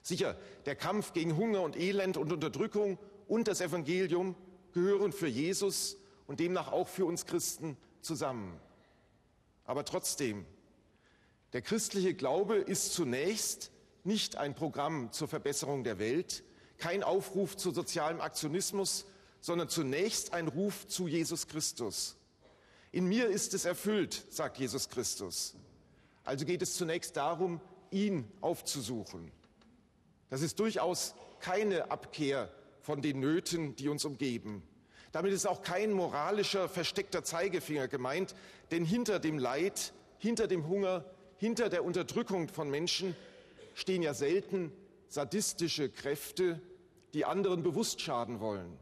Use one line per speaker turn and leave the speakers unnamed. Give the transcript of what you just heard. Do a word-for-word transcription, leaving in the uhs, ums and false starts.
Sicher, der Kampf gegen Hunger und Elend und Unterdrückung und das Evangelium gehören für Jesus und demnach auch für uns Christen zusammen. Aber trotzdem, der christliche Glaube ist zunächst nicht ein Programm zur Verbesserung der Welt, kein Aufruf zu sozialem Aktionismus, sondern zunächst ein Ruf zu Jesus Christus. In mir ist es erfüllt, sagt Jesus Christus. Also geht es zunächst darum, ihn aufzusuchen. Das ist durchaus keine Abkehr von den Nöten, die uns umgeben. Damit ist auch kein moralischer, versteckter Zeigefinger gemeint, denn hinter dem Leid, hinter dem Hunger, hinter der Unterdrückung von Menschen stehen ja selten sadistische Kräfte, die anderen bewusst schaden wollen.